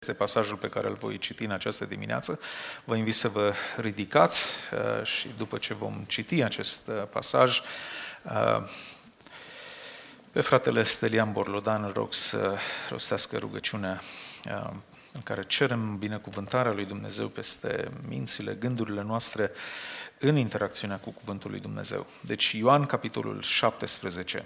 Este pasajul pe care îl voi citi în această dimineață. Vă invit să vă ridicați și după ce vom citi acest pasaj, pe fratele Stelian Borlodan îl rog să rostească rugăciunea în care cerem binecuvântarea lui Dumnezeu peste mințile, gândurile noastre în interacțiunea cu cuvântul lui Dumnezeu. Deci Ioan, capitolul 17.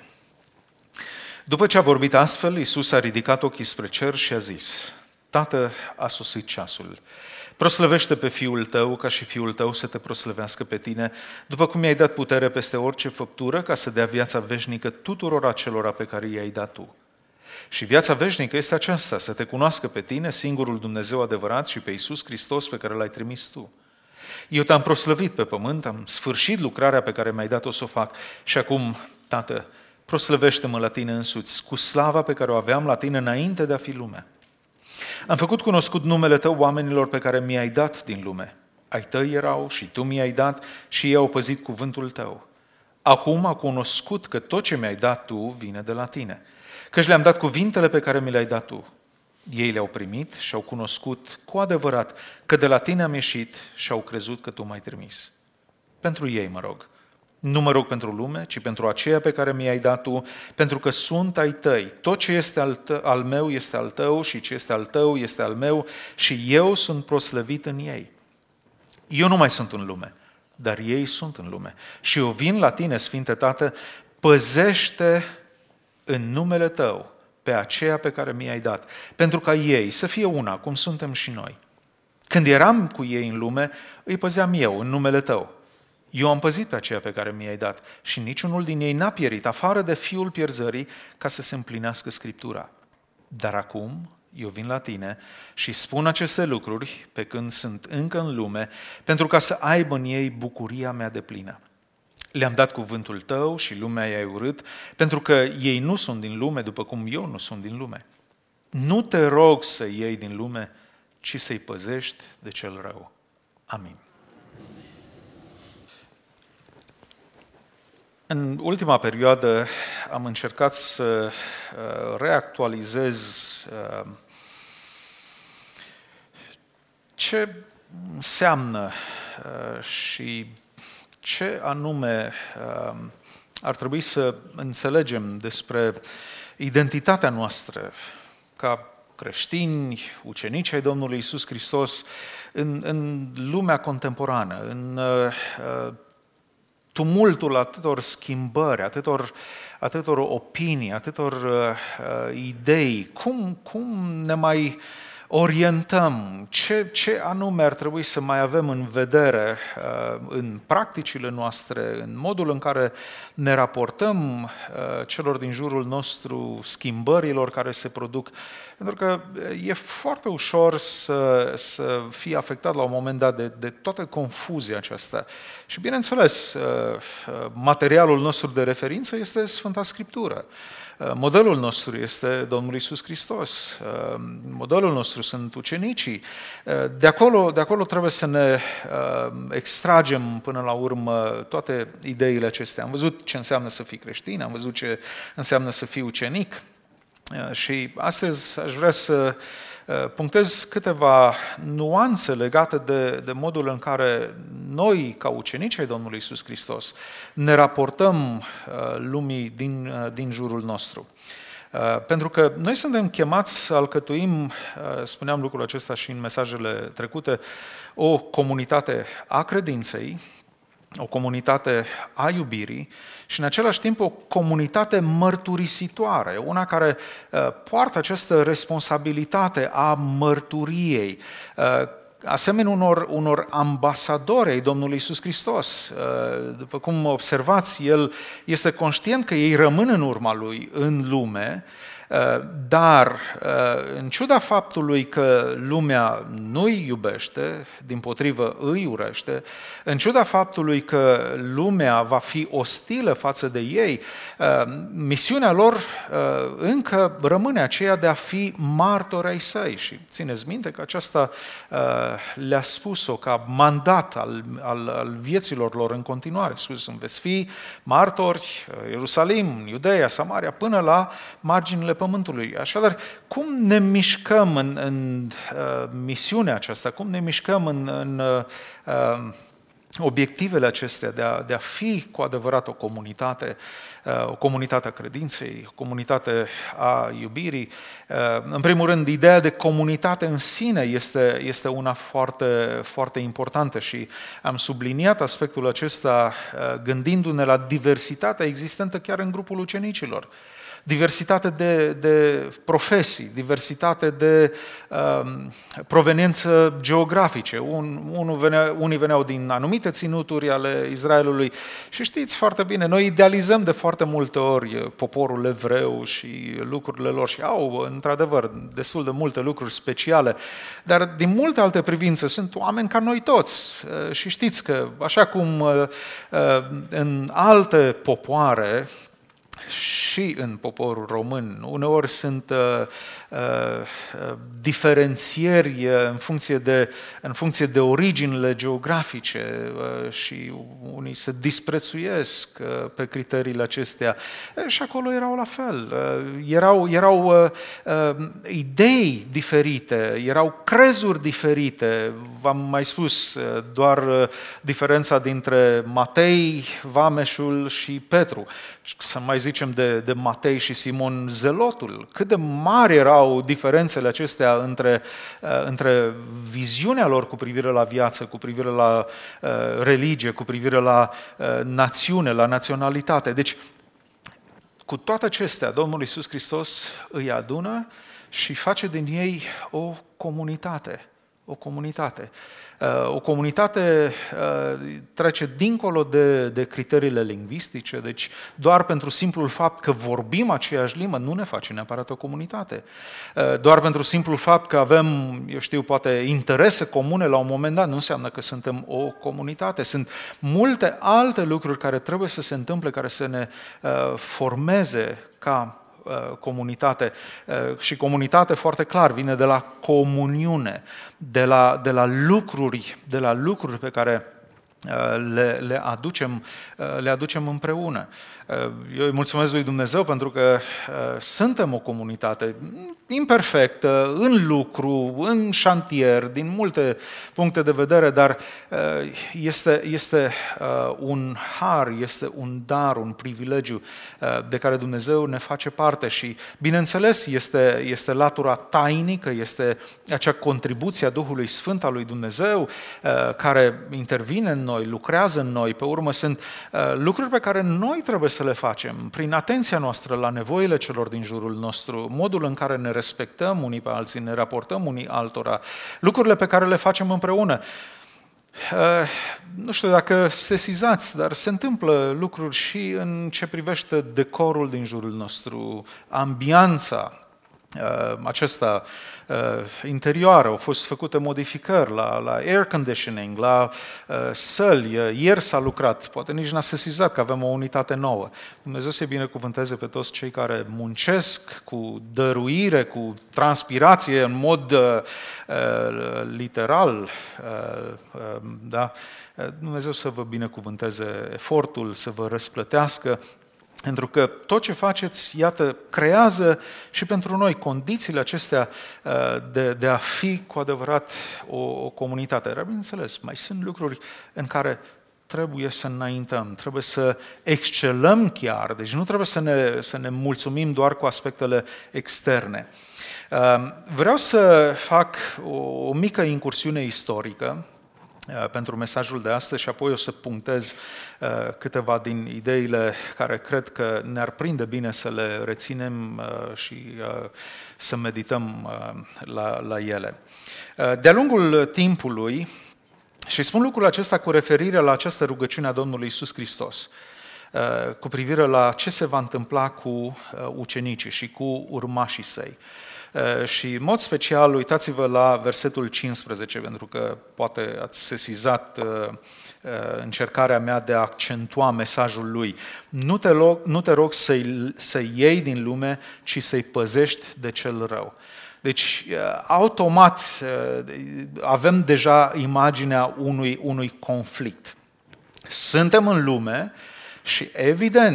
După ce a vorbit astfel, Iisus a ridicat ochii spre cer și a zis: Tată, a sosit ceasul. Proslăvește pe Fiul Tău, ca și Fiul Tău să te proslăvească pe Tine, după cum i-ai dat putere peste orice făptură, ca să dea viața veșnică tuturor acelora pe care i-ai dat Tu. Și viața veșnică este aceasta, să te cunoască pe Tine, singurul Dumnezeu adevărat, și pe Iisus Hristos pe care L-ai trimis Tu. Eu te-am proslăvit pe pământ, am sfârșit lucrarea pe care mi-ai dat-o să o fac și acum, Tată, proslăvește-mă la Tine însuți, cu slava pe care o aveam la Tine înainte de a fi lumea. Am făcut cunoscut numele Tău oamenilor pe care mi-ai dat din lume. Ai Tăi erau și Tu mi-ai dat și ei au păzit cuvântul Tău. Acum au cunoscut că tot ce mi-ai dat Tu vine de la Tine, căci le-am dat cuvintele pe care mi le-ai dat Tu. Ei le-au primit și au cunoscut cu adevărat că de la Tine am ieșit și au crezut că Tu m-ai trimis. Pentru ei mă rog. Nu mă rog pentru lume, ci pentru aceea pe care mi-ai dat Tu, pentru că sunt ai Tăi. Tot ce este al meu este al Tău și ce este al Tău este al meu și eu sunt proslăvit în ei. Eu nu mai sunt în lume, dar ei sunt în lume. Și eu vin la Tine, Sfinte Tată, păzește în numele Tău pe aceea pe care mi-ai dat, pentru ca ei să fie una, cum suntem și noi. Când eram cu ei în lume, îi păzeam eu în numele Tău. Eu am păzit pe aceea pe care mi-ai dat și niciunul din ei n-a pierit, afară de fiul pierzării, ca să se împlinească Scriptura. Dar acum eu vin la Tine și spun aceste lucruri pe când sunt încă în lume, pentru ca să aibă în ei bucuria mea deplină. Le-am dat cuvântul Tău și lumea i-a urât, pentru că ei nu sunt din lume, după cum eu nu sunt din lume. Nu te rog să iei din lume, ci să-i păzești de cel rău. Amin. În ultima perioadă am încercat să reactualizez ce înseamnă și ce anume ar trebui să înțelegem despre identitatea noastră ca creștini, ucenici ai Domnului Iisus Hristos în lumea contemporană, în tumultul atâtor schimbări, atâtor opinii, atâtor idei. Cum ne mai orientăm? Ce anume ar trebui să mai avem în vedere în practicile noastre, în modul în care ne raportăm celor din jurul nostru, schimbărilor care se produc? Pentru că e foarte ușor să fii afectat la un moment dat de toată confuzia aceasta. Și bineînțeles, materialul nostru de referință este Sfânta Scriptură. Modelul nostru este Domnul Iisus Hristos. Modelul nostru sunt ucenicii. De acolo trebuie să ne extragem până la urmă toate ideile acestea. Am văzut ce înseamnă să fii creștin, am văzut ce înseamnă să fii ucenic. Și astăzi aș vrea să punctez câteva nuanțe legate de modul în care noi, ca ucenici ai Domnului Iisus Hristos, ne raportăm lumii din jurul nostru. Pentru că noi suntem chemați să alcătuim, spuneam lucrul acesta și în mesajele trecute, o comunitate a credinței, o comunitate a iubirii și în același timp o comunitate mărturisitoare, una care poartă această responsabilitate a mărturiei, asemenea unor ambasadori ai Domnului Iisus Hristos. După cum observați, El este conștient că ei rămân în urma Lui în lume, dar în ciuda faptului că lumea nu-i iubește, dimpotrivă îi urăște, în ciuda faptului că lumea va fi ostilă față de ei, misiunea lor încă rămâne aceea de a fi martori ai Săi. Și țineți minte că aceasta le-a spus-o ca mandat al vieților lor în continuare. Veți fi martori Ierusalim, Iudeea, Samaria, până la marginile pământului. Așadar, cum ne mișcăm în misiunea aceasta, cum ne mișcăm în obiectivele acestea de a fi cu adevărat o comunitate a credinței, o comunitate a iubirii. În primul rând, ideea de comunitate în sine este una foarte, foarte importantă și am subliniat aspectul acesta gândindu-ne la diversitatea existentă chiar în grupul ucenicilor. Diversitate de profesii, diversitate de proveniență geografice. Unii veneau din anumite ținuturi ale Israelului și știți foarte bine, noi idealizăm de foarte multe ori poporul evreu și lucrurile lor și au, într-adevăr, destul de multe lucruri speciale, dar din multe alte privințe sunt oameni ca noi toți. Și știți că, așa cum în alte popoare, și în poporul român, uneori sunt diferențieri în funcție de originile geografice și unii se disprețuiesc pe criteriile acestea. Și acolo erau la fel. Erau idei diferite, erau crezuri diferite. V-am mai spus doar diferența dintre Matei, Vameșul și Petru. Să mai zicem de Matei și Simon Zelotul. Cât de mari erau diferențele acestea între viziunea lor cu privire la viață, cu privire la religie, cu privire la națiune, la naționalitate. Deci, cu toate acestea, Domnul Iisus Hristos îi adună și face din ei o comunitate. O comunitate. O comunitate trece dincolo de criteriile lingvistice, deci doar pentru simplul fapt că vorbim aceeași limbă nu ne face neapărat o comunitate. Doar pentru simplul fapt că avem, eu știu, poate interese comune la un moment dat, nu înseamnă că suntem o comunitate. Sunt multe alte lucruri care trebuie să se întâmple, care să ne formeze ca comunitate. Și comunitate, foarte clar, vine de la comuniune, de la lucruri pe care le aducem împreună. Eu îi mulțumesc lui Dumnezeu pentru că suntem o comunitate imperfectă, în lucru, în șantier, din multe puncte de vedere, dar este un har, este un dar, un privilegiu de care Dumnezeu ne face parte și, bineînțeles, este latura tainică, este acea contribuție a Duhului Sfânt al lui Dumnezeu care intervine în noi, lucrează în noi. Pe urmă sunt lucruri pe care noi trebuie să le facem prin atenția noastră la nevoile celor din jurul nostru, modul în care ne respectăm unii pe alții, ne raportăm unii altora, lucrurile pe care le facem împreună. Nu știu dacă sesizați, dar se întâmplă lucruri și în ce privește decorul din jurul nostru, ambianța acesta interioară, au fost făcute modificări la air conditioning, la săli, ieri s-a lucrat, poate nici n-a sesizat că avem o unitate nouă. Dumnezeu să-i binecuvânteze pe toți cei care muncesc cu dăruire, cu transpirație, în mod literal, da? Dumnezeu să vă binecuvânteze efortul, să vă răsplătească, pentru că tot ce faceți, iată, creează și pentru noi condițiile acestea de a fi cu adevărat o comunitate. Dar, bineînțeles, mai sunt lucruri în care trebuie să înaintăm, trebuie să excelăm chiar, deci nu trebuie să ne mulțumim doar cu aspectele externe. Vreau să fac o mică incursiune istorică pentru mesajul de astăzi și apoi o să punctez câteva din ideile care cred că ne-ar prinde bine să le reținem și să medităm la ele. De-a lungul timpului, și spun lucrul acesta cu referire la această rugăciune a Domnului Iisus Hristos, cu privire la ce se va întâmpla cu ucenicii și cu urmașii săi. Și în mod special, uitați-vă la versetul 15, pentru că poate ați sesizat încercarea mea de a accentua mesajul lui. Nu te rog să-i iei din lume, ci să-i păzești de cel rău. Deci, automat, avem deja imaginea unui conflict. Suntem în lume și, evident,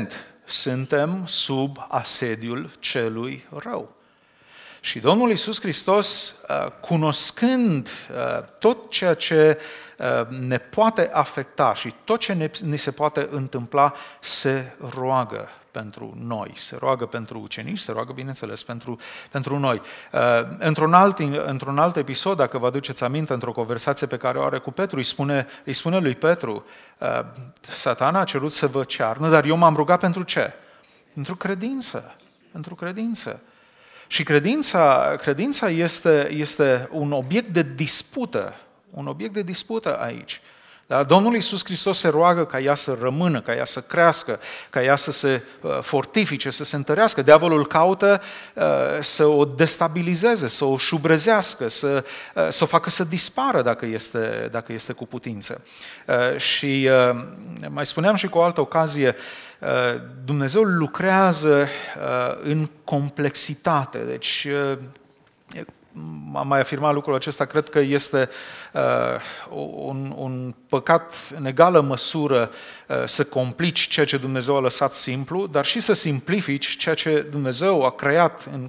suntem sub asediul celui rău. Și Domnul Iisus Hristos, cunoscând tot ceea ce ne poate afecta și tot ce ne se poate întâmpla, se roagă pentru noi, se roagă pentru ucenici, se roagă, bineînțeles, pentru noi. Într-un alt episod, dacă vă aduceți aminte, într-o conversație pe care o are cu Petru, îi spune lui Petru, Satana a cerut să vă cearnă, dar eu m-am rugat pentru ce? Pentru credință. Pentru credință. Și credința este un obiect de dispută aici. Da? Domnul Iisus Hristos se roagă ca ea să rămână, ca ea să crească, ca ea să se fortifice, să se întărească. Diavolul caută să o destabilizeze, să o șubrezească, să o facă să dispară dacă este cu putință. Și mai spuneam și cu o altă ocazie, Dumnezeu lucrează în complexitate. Deci am mai afirmat lucrul acesta, cred că este un păcat în egală măsură să complici ceea ce Dumnezeu a lăsat simplu, dar și să simplifici ceea ce Dumnezeu a creat în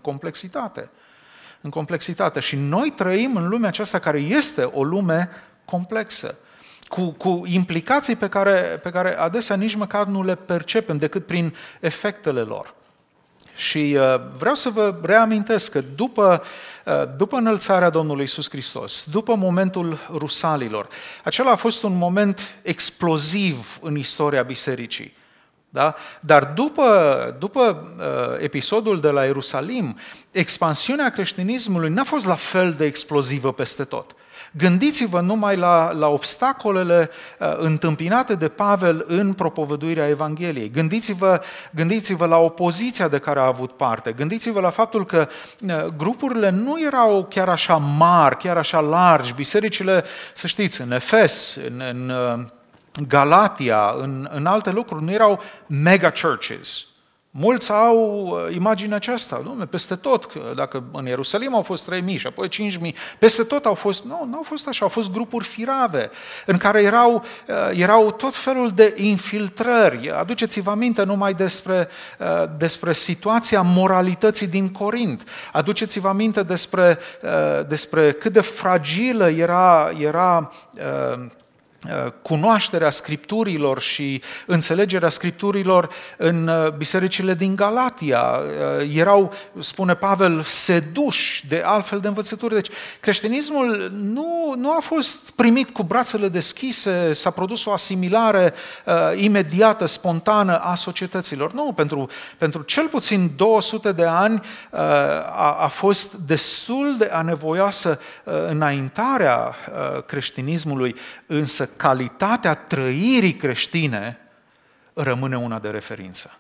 complexitate. Și noi trăim în lumea aceasta care este o lume complexă, cu implicații pe care adesea nici măcar nu le percepem decât prin efectele lor. Și vreau să vă reamintesc că după înălțarea Domnului Iisus Hristos, după momentul rusalilor, acela a fost un moment exploziv în istoria bisericii. Da? Dar după episodul de la Ierusalim, expansiunea creștinismului n-a fost la fel de explozivă peste tot. Gândiți-vă numai la obstacolele întâmpinate de Pavel în propovăduirea Evangheliei. Gândiți-vă la opoziția de care a avut parte. Gândiți-vă la faptul că grupurile nu erau chiar așa mari, chiar așa largi. Bisericile, să știți, în Efes, în Galatia, în alte lucruri, nu erau mega churches. Mulți au imaginea aceasta, Doamne, peste tot, dacă în Ierusalim au fost 3.000 și apoi 5.000, peste tot au fost, nu au fost așa, au fost grupuri firave, în care erau tot felul de infiltrări. Aduceți-vă aminte numai despre situația moralității din Corint, aduceți-vă aminte despre cât de fragilă era cunoașterea Scripturilor și înțelegerea Scripturilor în bisericile din Galatia. Erau, spune Pavel, seduși de altfel de învățături. Deci creștinismul nu a fost primit cu brațele deschise, s-a produs o asimilare imediată, spontană a societăților. Nu, pentru cel puțin 200 de ani a fost destul de anevoioasă înaintarea creștinismului, însă calitatea trăirii creștine rămâne una de referință.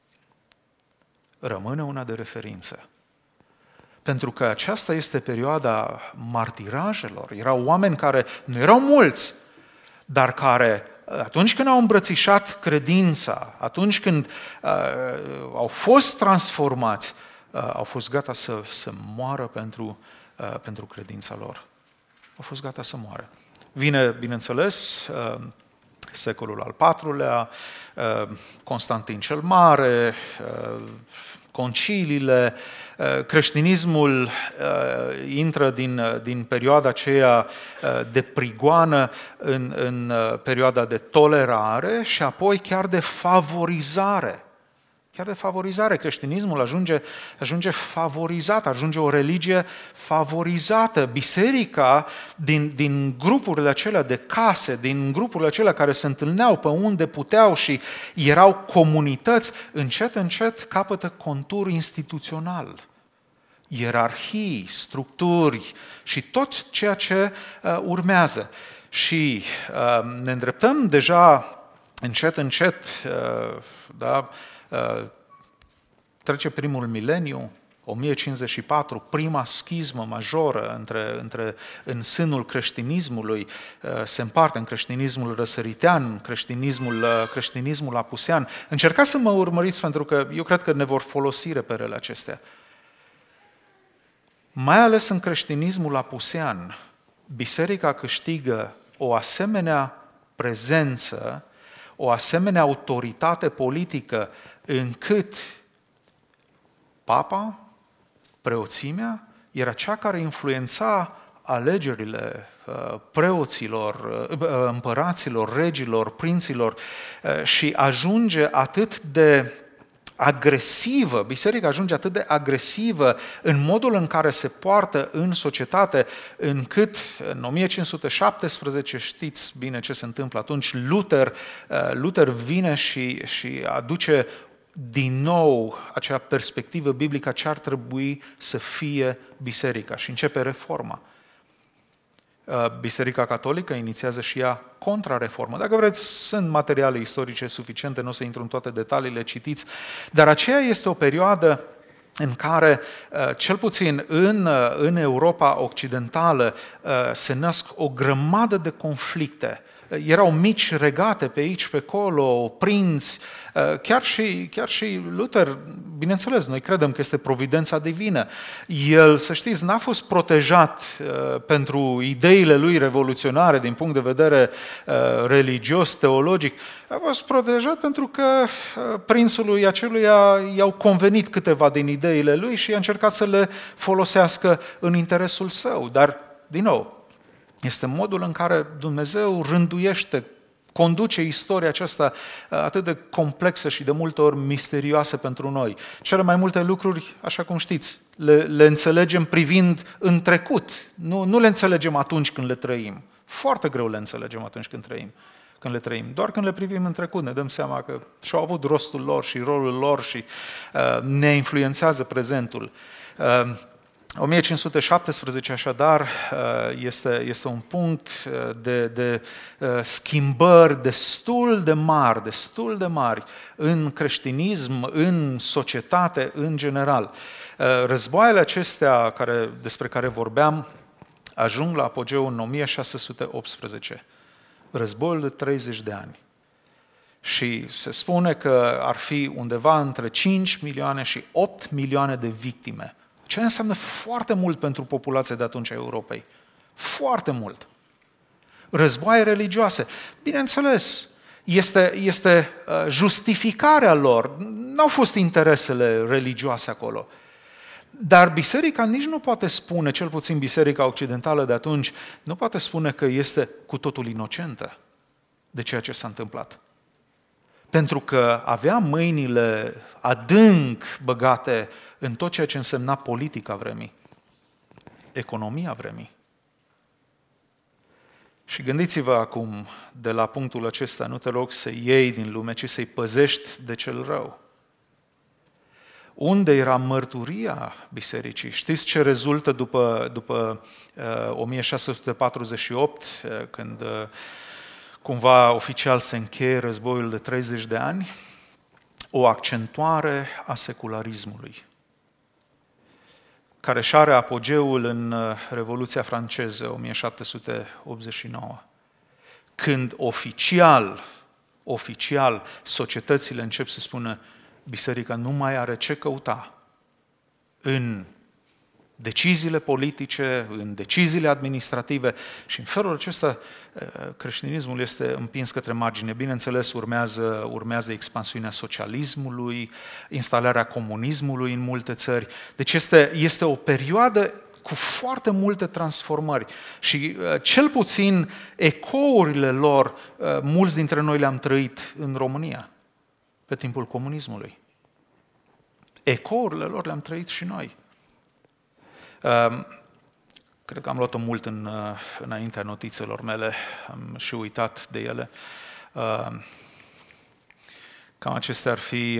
Rămâne una de referință. Pentru că aceasta este perioada martirajelor. Erau oameni care nu erau mulți, dar care atunci când au îmbrățișat credința, atunci când au fost transformați, au fost gata să moară pentru credința lor. Au fost gata să moară. Vine, bineînțeles, secolul al IV-lea, Constantin cel Mare, conciliile, creștinismul intră din perioada aceea de prigoană în perioada de tolerare și apoi chiar de favorizare. Chiar de favorizare. Creștinismul ajunge favorizat, ajunge o religie favorizată. Biserica, din grupurile acelea de case, din grupurile acelea care se întâlneau pe unde puteau și erau comunități, încet capătă contur instituțional. Ierarhii, structuri și tot ceea ce urmează. Și ne îndreptăm deja încet, da, trece primul mileniu, 1054, prima schismă majoră în sânul creștinismului, se împarte în creștinismul răsăritean, creștinismul apusean. Încercați să mă urmăriți, pentru că eu cred că ne vor folosi reperele acestea. Mai ales în creștinismul apusean, biserica câștigă o asemenea prezență, o asemenea autoritate politică încât papa, preoțimea, era cea care influența alegerile preoților, împăraților, regilor, prinților și ajunge atât de agresivă, biserica ajunge atât de agresivă în modul în care se poartă în societate, încât în 1517, știți bine ce se întâmplă atunci, Luther vine și aduce din nou acea perspectivă biblică ce ar trebui să fie biserica și începe reforma. Biserica Catolică inițiază și ea contrareformă. Dacă vreți, sunt materiale istorice suficiente, nu o să intru în toate detaliile, citiți, dar aceea este o perioadă în care, cel puțin în Europa Occidentală, se nasc o grămadă de conflicte. Erau mici regate pe aici, pe acolo, prinți, chiar și Luther, bineînțeles, noi credem că este providența divină. El, să știți, n-a fost protejat pentru ideile lui revoluționare din punct de vedere religios, teologic, a fost protejat pentru că prințului aceluia i-au convenit câteva din ideile lui și a încercat să le folosească în interesul său. Dar, din nou, este modul în care Dumnezeu rânduiește, conduce istoria aceasta atât de complexă și de multe ori misterioasă pentru noi. Cele mai multe lucruri, așa cum știți, le înțelegem privind în trecut. Nu le înțelegem atunci când le trăim. Foarte greu le înțelegem atunci când le trăim. Doar când le privim în trecut ne dăm seama că și-au avut rostul lor și rolul lor și ne influențează prezentul. 1517, așadar, este un punct de schimbări destul de mari în creștinism, în societate, în general. Războaiele acestea despre care vorbeam ajung la apogeu în 1618, războiul de 30 de ani. Și se spune că ar fi undeva între 5 milioane și 8 milioane de victime. Ce înseamnă foarte mult pentru populația de atunci a Europei. Foarte mult. Războaie religioase. Bineînțeles, este justificarea lor. N-au fost interesele religioase acolo. Dar biserica nici nu poate spune, cel puțin biserica occidentală de atunci, nu poate spune că este cu totul inocentă de ceea ce s-a întâmplat. Pentru că avea mâinile adânc băgate în tot ceea ce însemna politica vremii, economia vremii. Și gândiți-vă acum, de la punctul acesta, nu te rog să iei din lume, ci să-i păzești de cel rău. Unde era mărturia bisericii? Știți ce rezultă după 1648, când cumva oficial se încheie războiul de 30 de ani? O accentuare a secularismului, care își are apogeul în Revoluția franceză, 1789, când oficial, societățile încep să spună biserica nu mai are ce căuta în deciziile politice, în deciziile administrative și în felul acesta creștinismul este împins către margine. Bineînțeles, urmează expansiunea socialismului, instalarea comunismului în multe țări. Deci este o perioadă cu foarte multe transformări și cel puțin ecourile lor, mulți dintre noi le-am trăit în România pe timpul comunismului. Ecourile lor le-am trăit și noi. Cred că am luat-o mult înaintea notițelor mele, am și uitat de ele. Cam acestea ar fi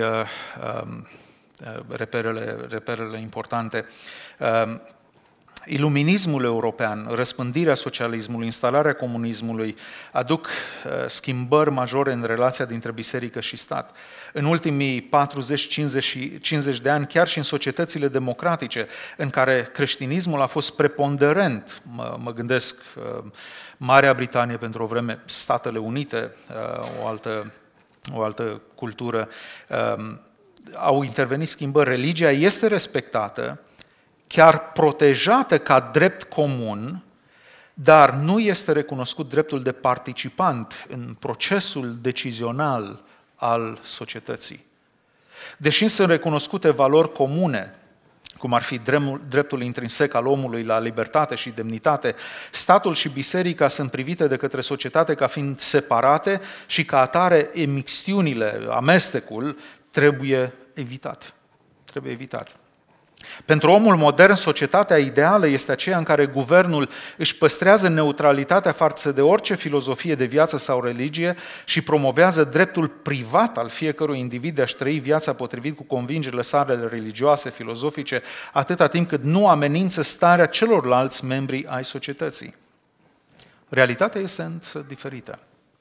reperele importante. Iluminismul european, răspândirea socialismului, instalarea comunismului aduc schimbări majore în relația dintre biserică și stat. În ultimii 40-50 de ani, chiar și în societățile democratice, în care creștinismul a fost preponderent, mă gândesc Marea Britanie pentru o vreme, Statele Unite, o altă cultură, au intervenit schimbări. Religia este respectată, chiar protejată ca drept comun, dar nu este recunoscut dreptul de participant în procesul decizional al societății. Deși sunt recunoscute valori comune, cum ar fi dreptul intrinsec al omului la libertate și demnitate, statul și biserica sunt privite de către societate ca fiind separate și ca atare emixtiunile, amestecul, trebuie evitat. Trebuie evitat. Pentru omul modern, societatea ideală este aceea în care guvernul își păstrează neutralitatea față de orice filozofie de viață sau religie și promovează dreptul privat al fiecărui individ de a-și trăi viața potrivit cu convingerile sale religioase, filozofice, atâta timp cât nu amenință starea celorlalți membri ai societății. Realitatea este însă diferită.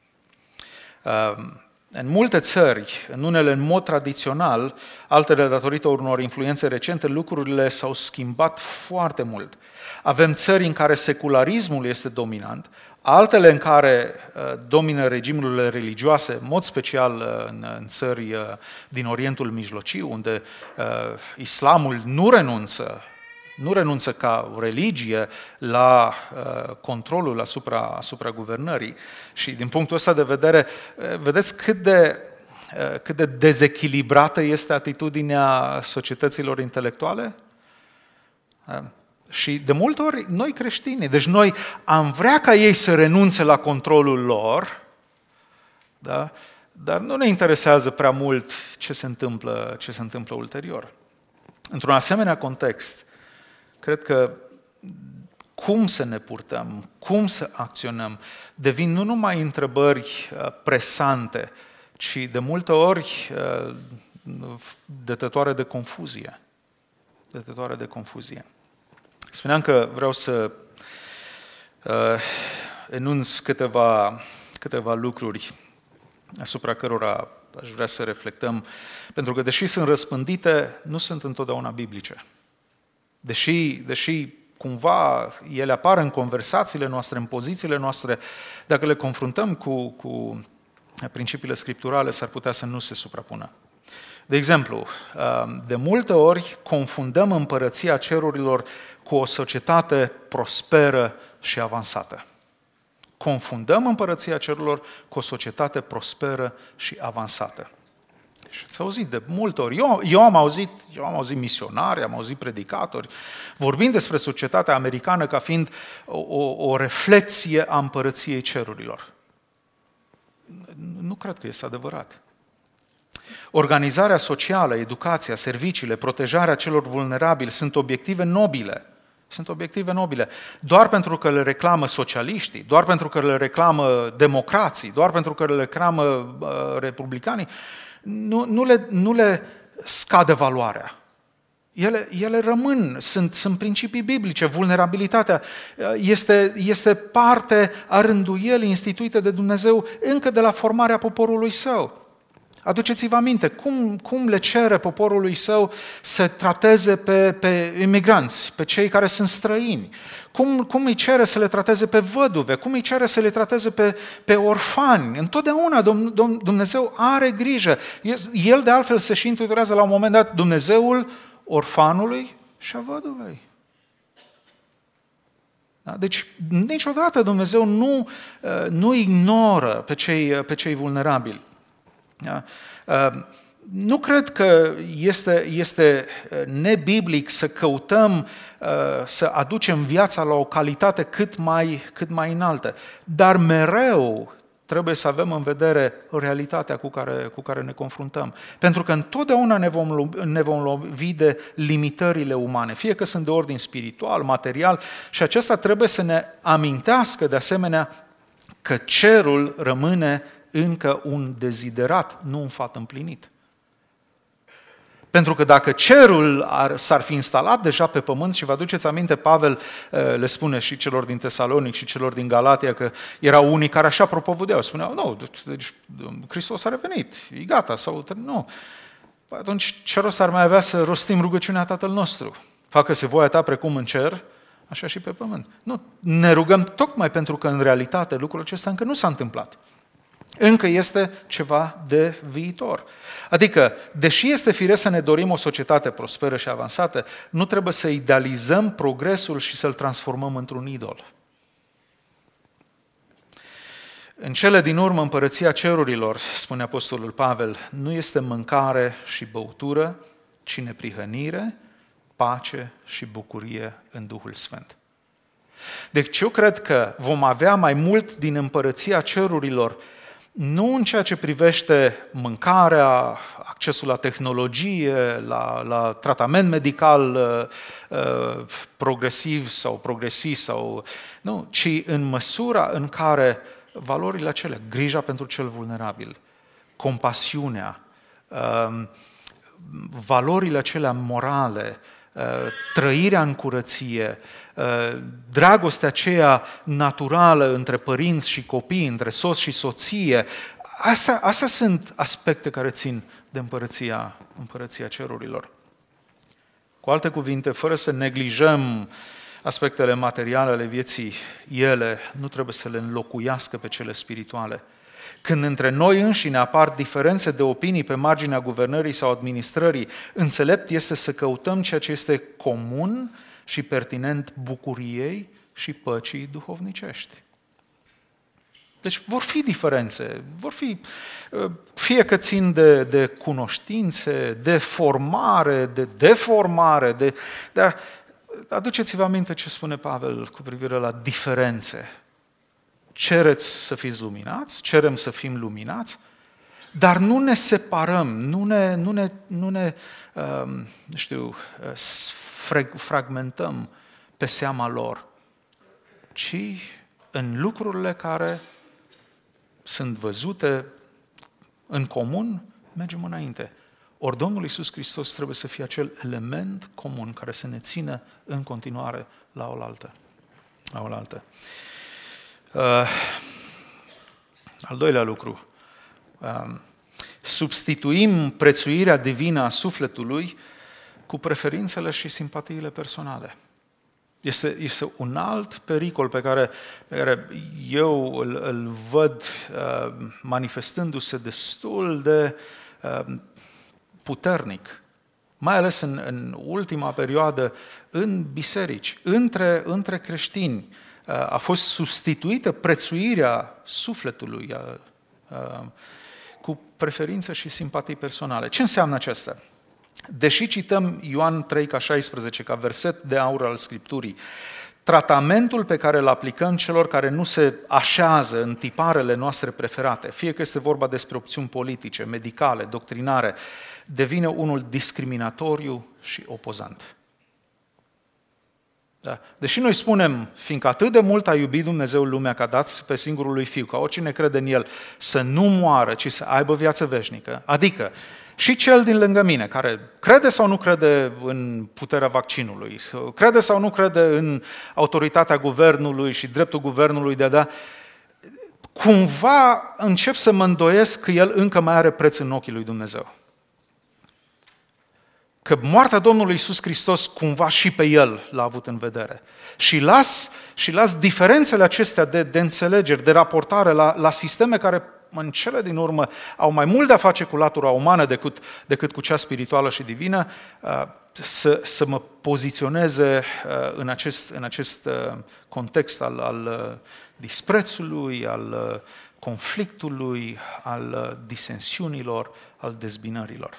În multe țări, în unele în mod tradițional, altele datorită unor influențe recente, lucrurile s-au schimbat foarte mult. Avem țări în care secularismul este dominant, altele în care domină regimurile religioase, în mod special în țări din Orientul Mijlociu, unde islamul nu renunță ca religie la controlul asupra guvernării. Și din punctul ăsta de vedere, vedeți cât de dezechilibrată este atitudinea societăților intelectuale? Și de multe ori noi creștini, deci noi am vrea ca ei să renunțe la controlul lor, da? Dar nu ne interesează prea mult ce se întâmplă ulterior. Într-un asemenea context, cred că cum să ne purtăm, cum să acționăm, devin nu numai întrebări presante, ci de multe ori dătătoare de confuzie. Dătătoare de confuzie. Spuneam că vreau să enunț câteva lucruri asupra cărora aș vrea să reflectăm, pentru că deși sunt răspândite, nu sunt întotdeauna biblice. Deși cumva ele apar în conversațiile noastre, în pozițiile noastre, dacă le confruntăm cu principiile scripturale, s-ar putea să nu se suprapună. De exemplu, de multe ori confundăm împărăția cerurilor cu o societate prosperă și avansată. Confundăm împărăția cerurilor cu o societate prosperă și avansată. Și ați auzit de multe ori. Eu am auzit misionari, am auzit predicatori, vorbind despre societatea americană ca fiind o reflexie a împărăției cerurilor. Nu cred că este adevărat. Organizarea socială, educația, serviciile, protejarea celor vulnerabili sunt obiective nobile. Sunt obiective nobile. Doar pentru că le reclamă socialiștii, doar pentru că le reclamă democrații, doar pentru că le reclamă republicanii, nu le scade valoarea. Ele rămân, sunt principii biblice. Vulnerabilitatea este parte a rânduielii instituite de Dumnezeu încă de la formarea poporului său. Aduceți-vă aminte, cum le cere poporului său să trateze pe imigranți, pe cei care sunt străini, cum îi cere să le trateze pe văduve, cum îi cere să le trateze pe orfani. Întotdeauna Dumnezeu are grijă. El de altfel se și intitulează la un moment dat Dumnezeul orfanului și a văduvei. Da? Deci niciodată Dumnezeu nu ignoră pe cei vulnerabili. Da? Nu cred că este nebiblic să căutăm să aducem viața la o calitate cât mai înaltă, dar mereu trebuie să avem în vedere realitatea cu care ne confruntăm. Pentru că întotdeauna ne vom lovi de limitările umane, fie că sunt de ordin spiritual, material, și acesta trebuie să ne amintească de asemenea că cerul rămâne încă un deziderat, nu un fapt împlinit. Pentru că dacă cerul s-ar fi instalat deja pe pământ, și vă aduceți aminte, Pavel le spune și celor din Tesalonic și celor din Galatia că erau unii care așa propovădeau, spuneau, nu, deci Hristos a revenit, e gata, sau nu. Atunci ce rost ar mai avea să rostim rugăciunea Tatăl nostru? Facă-se voia ta precum în cer, așa și pe pământ. Nu, ne rugăm tocmai pentru că în realitate lucrul acesta încă nu s-a întâmplat. Încă este ceva de viitor. Adică, deși este firesc să ne dorim o societate prosperă și avansată, nu trebuie să idealizăm progresul și să-l transformăm într-un idol. În cele din urmă, împărăția cerurilor, spune Apostolul Pavel, nu este mâncare și băutură, ci neprihănire, pace și bucurie în Duhul Sfânt. Deci eu cred că vom avea mai mult din împărăția cerurilor, nu în ceea ce privește mâncarea, accesul la tehnologie, la tratament medical progresiv sau progresist, nu, ci în măsura în care valorile acelea, grija pentru cel vulnerabil, compasiunea, valorile acelea morale, trăirea în curăție, dragostea aceea naturală între părinți și copii, între soț și soție, astea sunt aspecte care țin de împărăția cerurilor. Cu alte cuvinte, fără să neglijăm aspectele materiale ale vieții, ele nu trebuie să le înlocuiască pe cele spirituale. Când între noi înșine apar diferențe de opinii pe marginea guvernării sau administrării, înțelept este să căutăm ceea ce este comun și pertinent bucuriei și păcii duhovnicești. Deci vor fi diferențe, fie că țin de cunoștințe, de formare, de deformare, dar aduceți-vă aminte ce spune Pavel cu privire la diferențe. Cereți să fiți luminați, cerem să fim luminați, dar nu ne separăm, nu ne fragmentăm pe seama lor, ci în lucrurile care sunt văzute în comun, mergem înainte. Ori Domnul Iisus Hristos trebuie să fie acel element comun care să ne țină în continuare la oaltă. Al doilea lucru, substituim prețuirea divină a sufletului cu preferințele și simpatiile personale. Este un alt pericol pe care eu îl văd manifestându-se destul de puternic, mai ales în ultima perioadă, în biserici, între creștini. A fost substituită prețuirea sufletului cu preferințe și simpatii personale. Ce înseamnă aceasta? Deși cităm Ioan 3,16 ca verset de aur al Scripturii, tratamentul pe care îl aplicăm celor care nu se așează în tiparele noastre preferate, fie că este vorba despre opțiuni politice, medicale, doctrinare, devine unul discriminatoriu și opozant. Da. Deși noi spunem, fiindcă atât de mult a iubit Dumnezeu lumea că a dat pe singurul lui Fiu, ca oricine crede în El să nu moară, ci să aibă viață veșnică, adică și cel din lângă mine, care crede sau nu crede în puterea vaccinului, crede sau nu crede în autoritatea guvernului și dreptul guvernului de a da, cumva încep să mă îndoiesc că el încă mai are preț în ochii lui Dumnezeu. Că moartea Domnului Iisus Hristos cumva și pe El l-a avut în vedere. Și las diferențele acestea de înțelegeri, de raportare la sisteme care în cele din urmă au mai mult de a face cu latura umană decât cu cea spirituală și divină, să mă poziționeze în acest context al disprețului, al conflictului, al disensiunilor, al dezbinărilor.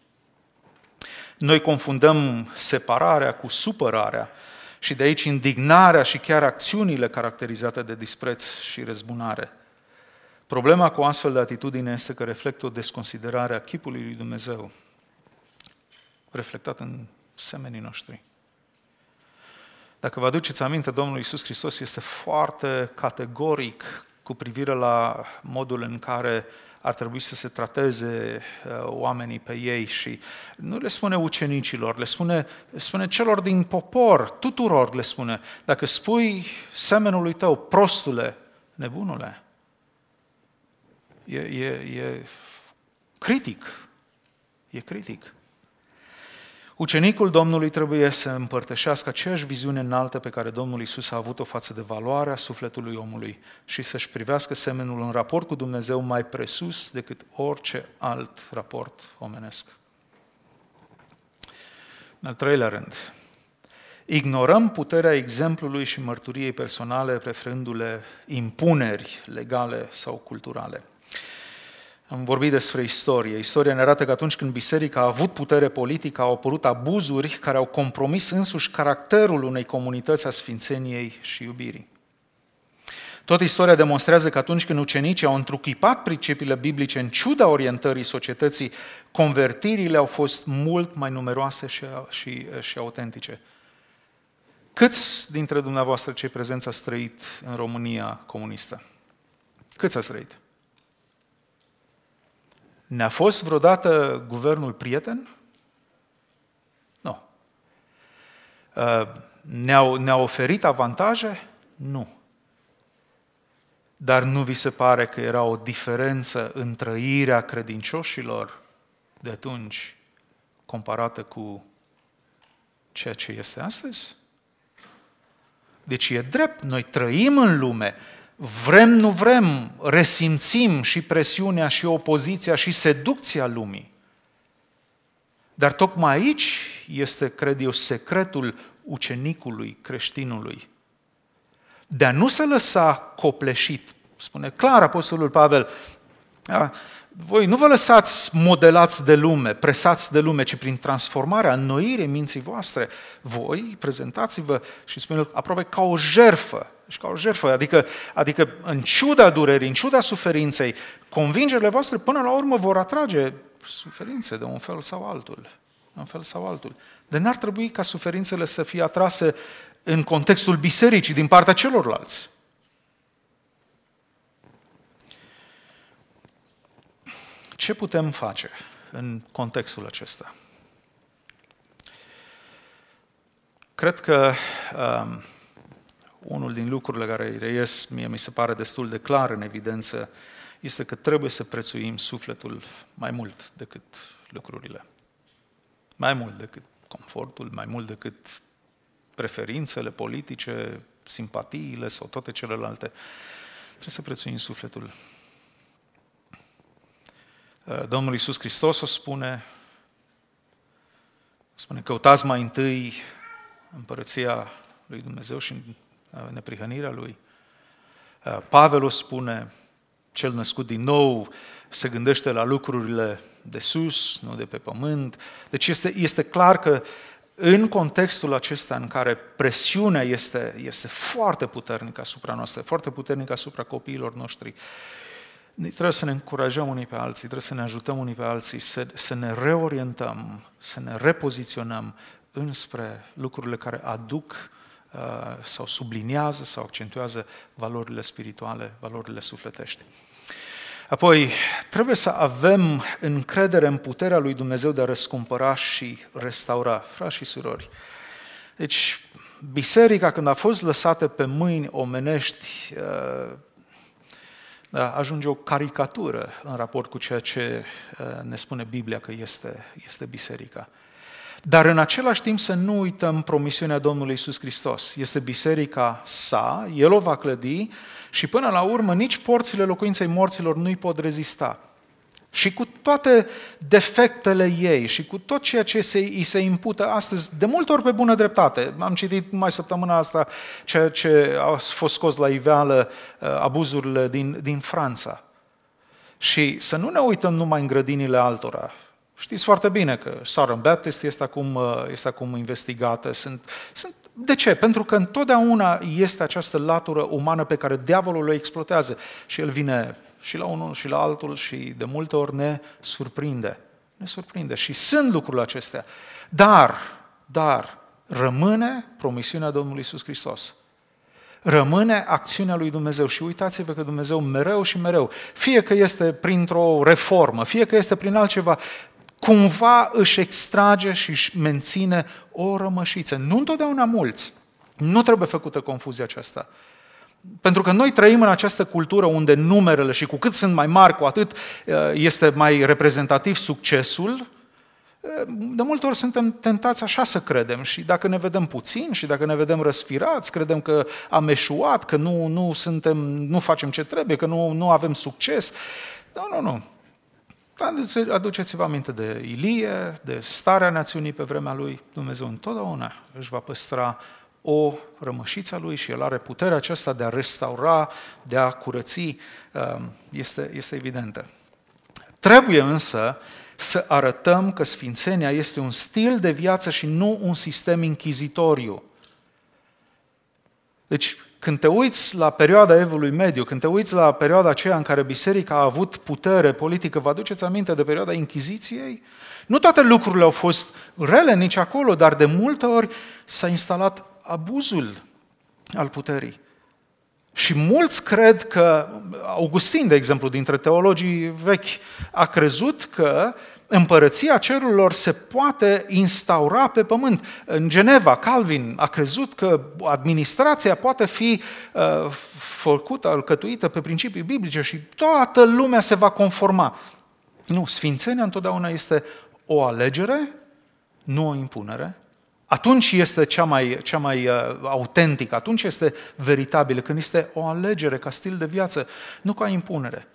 Noi confundăm separarea cu supărarea și de aici indignarea și chiar acțiunile caracterizate de dispreț și răzbunare. Problema cu o astfel de atitudine este că reflectă o desconsiderare a chipului lui Dumnezeu, reflectat în semenii noștri. Dacă vă aduceți aminte, Domnul Iisus Hristos este foarte categoric cu privire la modul în care ar trebui să se trateze oamenii pe ei și nu le spune ucenicilor, le spune celor din popor, tuturor le spune. Dacă spui semenului tău, prostule, nebunule, e critic. E critic. Ucenicul Domnului trebuie să împărtășească aceeași viziune înaltă pe care Domnul Iisus a avut-o față de valoarea sufletului omului și să-și privească semenul în raport cu Dumnezeu mai presus decât orice alt raport omenesc. În al treilea rând, Ignorăm puterea exemplului și mărturiei personale, preferându-le impuneri legale sau culturale. Am vorbit despre istorie. Istoria ne arată că atunci când biserica a avut putere politică, au apărut abuzuri care au compromis însuși caracterul unei comunități a sfințeniei și iubirii. Tot istoria demonstrează că atunci când ucenicii au întruchipat principiile biblice în ciuda orientării societății, convertirile au fost mult mai numeroase și autentice. Câți dintre dumneavoastră cei prezenți ați trăit în România comunistă? Câți ați trăit? Ne-a fost vreodată guvernul prieten? Nu. Ne-a oferit avantaje? Nu. Dar nu vi se pare că era o diferență în trăirea credincioșilor de atunci comparată cu ceea ce este astăzi? Deci e drept, noi trăim în lume, vrem, nu vrem, resimțim și presiunea și opoziția și seducția lumii. Dar tocmai aici este, cred eu, secretul ucenicului, creștinului. De a nu se lăsa copleșit, spune clar Apostolul Pavel, voi nu vă lăsați modelați de lume, presați de lume, ci prin transformarea, înnoirii minții voastre, voi prezentați-vă și spune aproape ca o jertfă. Și ca o jertfă, adică în ciuda durerii, în ciuda suferinței, convingerile voastre până la urmă vor atrage suferințe de un fel sau altul. Un fel sau altul. Dar n-ar trebui ca suferințele să fie atrase în contextul bisericii, din partea celorlalți. Ce putem face în contextul acesta? Cred că unul din lucrurile care îi reies, mie mi se pare destul de clar în evidență, este că trebuie să prețuim sufletul mai mult decât lucrurile. Mai mult decât confortul, mai mult decât preferințele politice, simpatiile sau toate celelalte. Trebuie să prețuim sufletul. Domnul Iisus Hristos o spune, căutați mai întâi împărăția lui Dumnezeu și neprihănirea Lui. Pavel o spune, cel născut din nou se gândește la lucrurile de sus, nu de pe pământ. Deci este clar că în contextul acesta în care presiunea este foarte puternică asupra noastră, foarte puternică asupra copiilor noștri, trebuie să ne încurajăm unii pe alții, trebuie să ne ajutăm unii pe alții, să ne reorientăm, să ne repoziționăm înspre lucrurile care aduc sau subliniază sau accentuează valorile spirituale, valorile sufletești. Apoi, trebuie să avem încredere în puterea lui Dumnezeu de a răscumpăra și restaura. Frați și surori, deci biserica când a fost lăsată pe mâini omenești, ajunge o caricatură în raport cu ceea ce ne spune Biblia că este biserica. Dar în același timp să nu uităm promisiunea Domnului Iisus Hristos. Este biserica sa, El o va clădi și până la urmă nici porțile locuinței morților nu îi pot rezista. Și cu toate defectele ei și cu tot ceea ce îi se impută astăzi, de multe ori pe bună dreptate. Am citit mai săptămâna asta ceea ce a fost scos la iveală, abuzurile din Franța. Și să nu ne uităm numai în grădinile altora. Știți foarte bine că Southern Baptist este acum investigată. De ce? Pentru că întotdeauna este această latură umană pe care diavolul o exploatează. Și el vine și la unul și la altul și de multe ori ne surprinde. Ne surprinde. Și sunt lucrurile acestea. Dar rămâne promisiunea Domnului Iisus Hristos. Rămâne acțiunea lui Dumnezeu și uitați-vă că Dumnezeu mereu și mereu, fie că este printr-o reformă, fie că este prin altceva, cumva își extrage și își menține o rămășiță. Nu întotdeauna mulți. Nu trebuie făcută confuzia aceasta. Pentru că noi trăim în această cultură unde numerele și cu cât sunt mai mari, cu atât este mai reprezentativ succesul. De multe ori suntem tentați așa să credem și dacă ne vedem puțin și dacă ne vedem răsfirați, credem că am eșuat, că nu facem ce trebuie, că nu avem succes. Nu. Aduceți-vă aminte de Ilie, de starea națiunii pe vremea lui. Dumnezeu întotdeauna își va păstra o rămășiță a lui și el are puterea aceasta de a restaura, de a curăți, este evidentă. Trebuie însă să arătăm că sfințenia este un stil de viață și nu un sistem închizitoriu. Deci, când te uiți la perioada Evului Mediu, când te uiți la perioada aceea în care biserica a avut putere politică, vă aduceți aminte de perioada Inchiziției? Nu toate lucrurile au fost rele nici acolo, dar de multe ori s-a instalat abuzul al puterii. Și mulți cred că, Augustin, de exemplu, dintre teologii vechi, a crezut că împărăția cerurilor se poate instaura pe pământ. În Geneva, Calvin a crezut că administrația poate fi făcută, alcătuită pe principii biblice și toată lumea se va conforma. Nu, sfințenia întotdeauna este o alegere, nu o impunere. Atunci este cea mai autentică, atunci este veritabilă, când este o alegere ca stil de viață, nu ca impunere.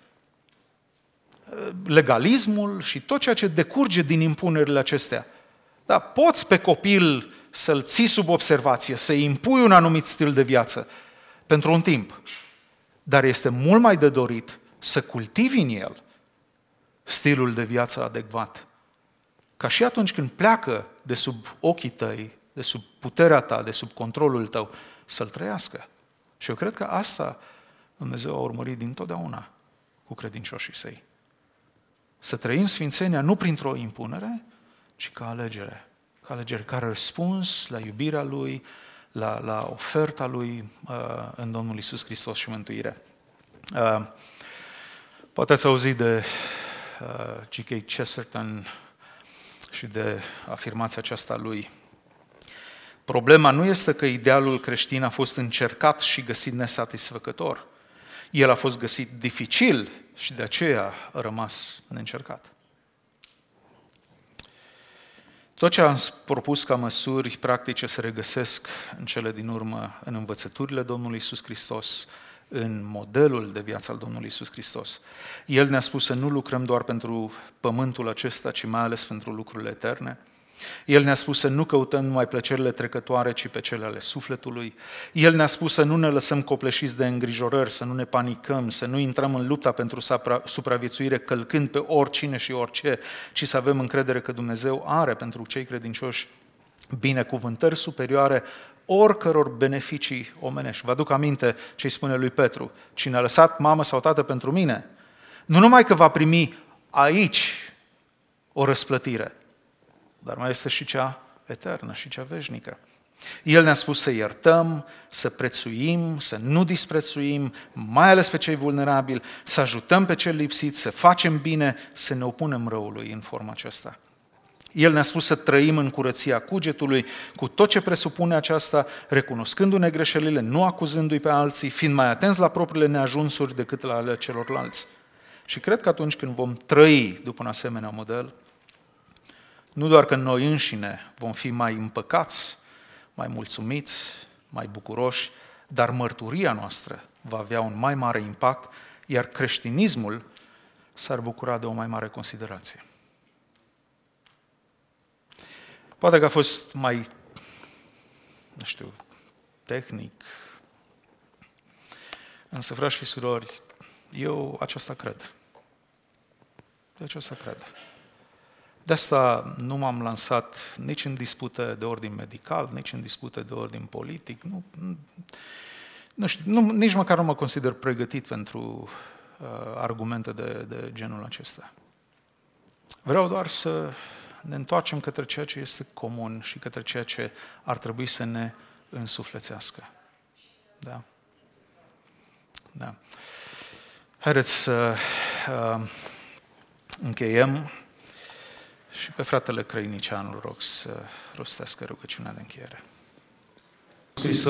Legalismul și tot ceea ce decurge din impunerile acestea. Da, poți pe copil să-l ții sub observație, să-i impui un anumit stil de viață pentru un timp, dar este mult mai de dorit să cultivi în el stilul de viață adecvat. Ca și atunci când pleacă de sub ochii tăi, de sub puterea ta, de sub controlul tău, să-l trăiască. Și eu cred că asta Dumnezeu a urmărit dintotdeauna cu credincioșii săi. Să trăim sfințenia nu printr-o impunere, ci ca alegere. Ca alegere, ca răspuns la iubirea Lui, la oferta Lui în Domnul Iisus Hristos și mântuire. Poate ați auzit de G.K. Chesterton și de afirmația aceasta lui. Problema nu este că idealul creștin a fost încercat și găsit nesatisfăcător. El a fost găsit dificil și de aceea a rămas neîncercat. Tot ce am propus ca măsuri practice se regăsesc în cele din urmă în învățăturile Domnului Iisus Hristos, în modelul de viață al Domnului Iisus Hristos. El ne-a spus să nu lucrăm doar pentru pământul acesta, ci mai ales pentru lucrurile eterne. El ne-a spus să nu căutăm numai plăcerile trecătoare, ci pe cele ale sufletului. El ne-a spus să nu ne lăsăm copleșiți de îngrijorări, să nu ne panicăm, să nu intrăm în lupta pentru supraviețuire călcând pe oricine și orice, ci să avem încredere că Dumnezeu are pentru cei credincioși binecuvântări superioare oricăror beneficii omenești. Vă aduc aminte ce îi spune lui Petru: cine a lăsat mamă sau tată pentru mine, nu numai că va primi aici o răsplătire, dar mai este și cea eternă și cea veșnică. El ne-a spus să iertăm, să prețuim, să nu disprețuim, mai ales pe cei vulnerabili, să ajutăm pe cei lipsiți, să facem bine, să ne opunem răului în forma aceasta. El ne-a spus să trăim în curăția cugetului, cu tot ce presupune aceasta, recunoscându-ne greșelile, nu acuzându-i pe alții, fiind mai atenți la propriile neajunsuri decât la ale celorlalți. Și cred că atunci când vom trăi după un asemenea model, nu doar că noi înșine vom fi mai împăcați, mai mulțumiți, mai bucuroși, dar mărturia noastră va avea un mai mare impact, iar creștinismul s-ar bucura de o mai mare considerație. Poate că a fost mai, tehnic, însă, frați și surori, eu aceasta cred. De asta nu m-am lansat nici în dispute de ordin medical, nici în dispute de ordin politic. Nici măcar nu mă consider pregătit pentru argumente de genul acesta. Vreau doar să ne întoarcem către ceea ce este comun și către ceea ce ar trebui să ne însuflețească. Da. Haideți să încheiem și pe fratele Crăinicianu rog să rostească rugăciunea de încheiere.